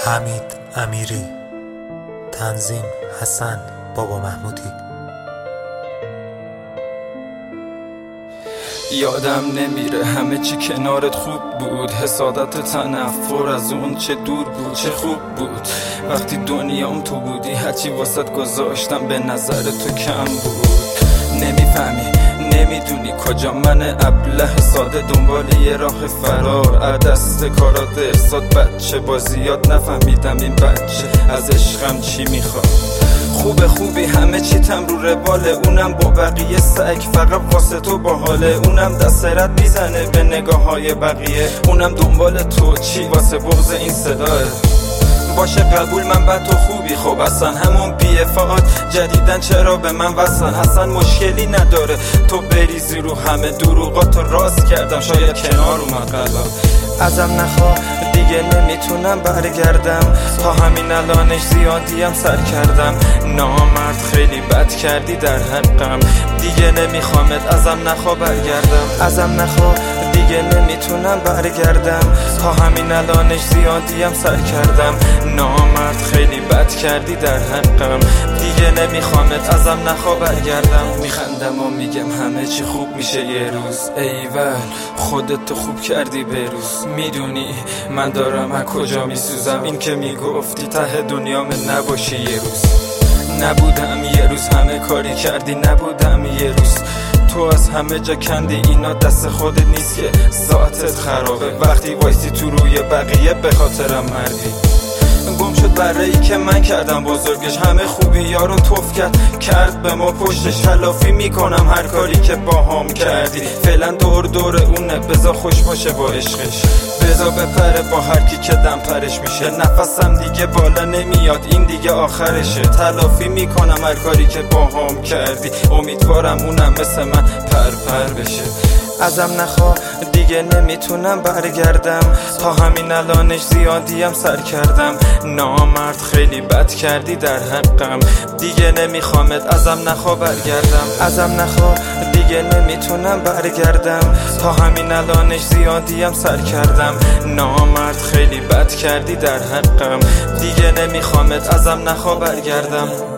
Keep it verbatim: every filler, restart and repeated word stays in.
حمید امیری، تنظیم حسن بابا محمودی. یادم نمیره همه چی کنارت خوب بود، حسادت تنفر از اون چه دور بود، چه خوب بود وقتی دنیام تو بودی، هرچی واسط گذاشتم به نظر تو کم بود. نمیفهمی نمیدونی کجا من ابله ساده دنبال یه راه فرار، عدست کارات ارساد بچه بازیات، نفهمیدم این بچه از عشقم چی میخواد. خوبه خوبی همه چی تم رو رواله، اونم با بقیه سگ فقط واسه تو باحاله، اونم دست رد میزنه به نگاه های بقیه، اونم دنبال تو چی واسه بغض این صداه. باشه قبول من بد تو خوبی، خب اصلا همون بی افعاد جدیدن چرا به من وصلن، اصلا مشکلی نداره تو بریزی رو همه دروغاتو راست کردم، شاید کنار اومد قلبم. ازم نخوا دیگه نمیتونم برگردم، تا همین الانش زیادیم سر کردم، نامرد خیلی بد کردی در حقم، دیگه نمیخوامت ازم نخوا برگردم. ازم نخوا دیگه نمیتونم برگردم، تا همین الانش زیادیم سر کردم، نامرد خیلی بد کردی در حقم، دیگه نمیخوامت ازم نخوا برگردم. میخندم و میگم همه چی خوب میشه یه روز، ایول خودت تو خوب کردی بروز. میدونی من دارم از کجا میسوزم، این که میگفتی ته دنیام نباشی یه روز. نبودم یه روز همه کاری کردی، نبودم یه روز تو از همه جا کندی، اینا دست خودت نیست که ساعتت خرابه، وقتی وایسی تو روی بقیه به خاطرم مردی. گم شد برایی که من کردم بزرگش، همه خوبی یارو توف کرد کرد به ما پشتش، تلافی میکنم هر کاری که با هم کردی، فعلا دور دور اونه بذار خوش باشه با عشقش، بذار بپره با هر کی که دم پرش میشه، نفسم دیگه بالا نمیاد این دیگه آخرشه، تلافی میکنم هر کاری که با هم کردی، امیدوارم اونم مثل من پر پر بشه. ازم نخوا دیگه نمیتونم برگردم، تا همین الانش زیادیم سر کردم، نامرد خیلی بد کردی در حقم، دیگه نمیخوامت ازم نخوا برگردم. ازم نخوا دیگه نمیتونم برگردم، تا همین الانش زیادیم سر کردم، نامرد خیلی بد کردی در حقم، دیگه نمیخوامت ازم نخوا برگردم.